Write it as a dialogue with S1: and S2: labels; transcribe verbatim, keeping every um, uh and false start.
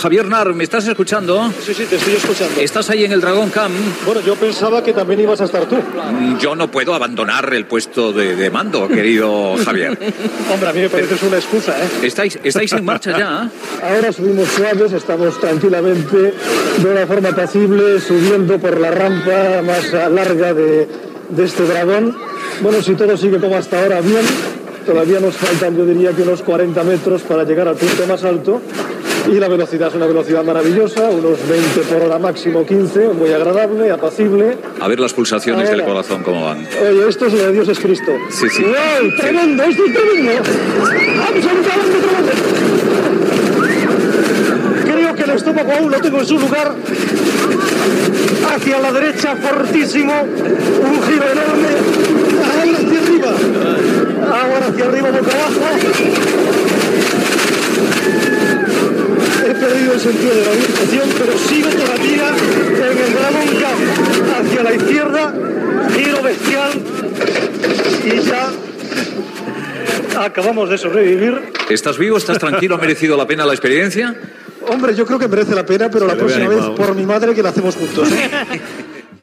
S1: Javier Nar, ¿me estás escuchando?
S2: Sí, sí, te estoy escuchando.
S1: ¿Estás ahí en el Dragon Camp?
S2: Bueno, yo pensaba que también ibas a estar tú.
S1: Yo no puedo abandonar el puesto de, de mando, querido Javier.
S2: Hombre, a mí me parece es una excusa, ¿eh?
S1: ¿Estáis, estáis en marcha ya?
S2: Ahora subimos suaves, estamos tranquilamente, de una forma apacible, subiendo por la rampa más larga de, de este dragón. Bueno, si todo sigue como hasta ahora, bien. Todavía nos faltan, yo diría que unos cuarenta metros para llegar al punto más alto. Y la velocidad es una velocidad maravillosa, unos veinte por hora máximo quince, muy agradable, apacible.
S1: A ver las pulsaciones
S2: Ahora,
S1: del corazón cómo van.
S2: Oye, esto es lo de Dios es Cristo.
S1: Sí, sí.
S2: ¡Wow! ¡Tremendo! ¡Esto es tremendo! ¡Absolutamente tremendo! Creo que el estómago aún lo tengo en su lugar. Hacia la derecha, fortísimo. Un giro enorme. Ahora hacia arriba. Ahora hacia arriba, boca abajo. He perdido el sentido de la orientación, pero sigo todavía en el Dragon Camp. Hacia la izquierda, giro bestial y ya acabamos de sobrevivir.
S1: ¿Estás vivo? ¿Estás tranquilo? ¿Ha merecido la pena la experiencia?
S2: Hombre, yo creo que merece la pena, pero
S1: Se
S2: la próxima vez por mi madre que la hacemos juntos, ¿eh?